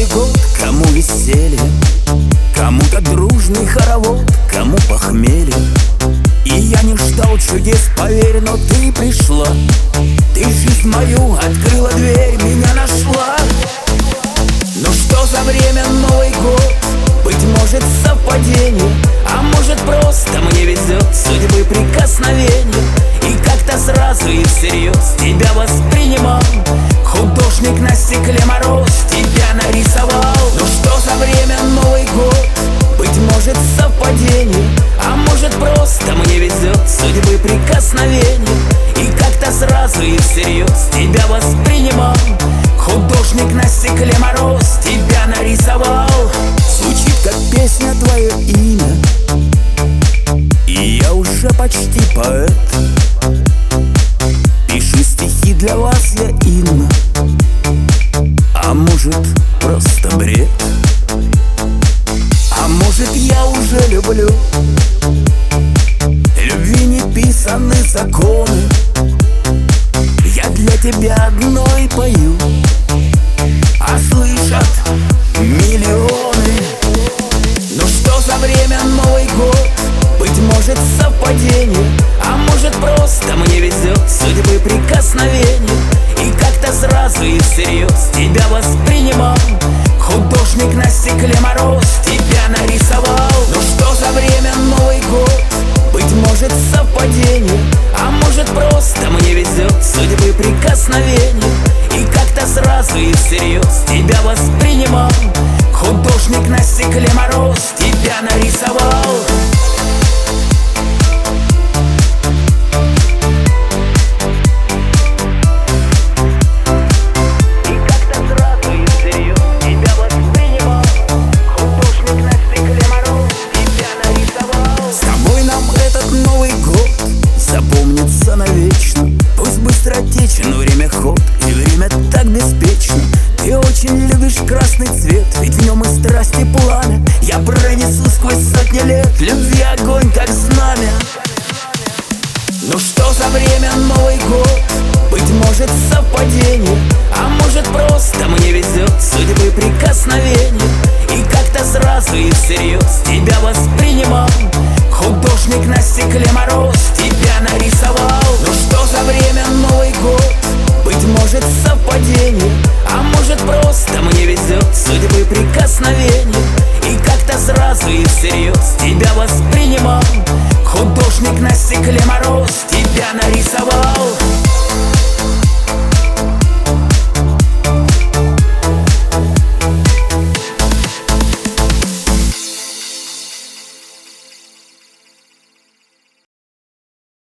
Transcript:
год, кому веселье, кому-то дружный хоровод, кому похмелье. И я не ждал чудес, поверь, но ты пришла. Ты жизнь мою открыла дверь, меня нашла. Ну что за время, Новый год? Быть может совпадение, а может просто мне везет судьбы прикосновение. И как-то сразу и всерьез тебя воспринимал. Художник на стекле мороз тебя нарисовал. Ну что за время, Новый год? Быть может совпадение, а может просто мне везет судьбы прикосновение. И как-то сразу и всерьез тебя воспринимал. Художник на стекле мороз тебя нарисовал. Звучит как песня твое имя, и я уже почти поэт. Пишу стихи для вас я, Инна, а может просто бред. А может я уже люблю. Любви не писаны законы. Я для тебя одной пою, а слышат миллионы. Ну что за время, Новый год? Быть может совпадение, а может просто мне везет судьбы прикосновение. И как-то сразу и всерьез тебя воспринимал. Художник на стекле мороз тебя нарисовал. Ну что за время, Новый год? Быть может совпадение, а может просто мне везет судьбы прикосновение. И как-то сразу и всерьез тебя воспринимал. Художник на стекле мороз тебя нарисовал. Запомнится навечно. Пусть быстро течен время ход, и время так беспечно. Ты очень любишь красный цвет, ведь в нем и страсть, и пламя. Я пронесу сквозь сотни лет любви огонь, как знамя. Ну что за время, Новый год? Быть может совпадение, а может просто мне везет судьбы прикосновение. И как-то сразу и всерьез тебя воспринимал. Художник на стекле мороз тебя нарисовал. Ну что за время, Новый год? Быть может совпадение, а может просто мне везет судьбы прикосновение. И как-то сразу и всерьез тебя воспринимал. Художник на стекле мороз тебя нарисовал.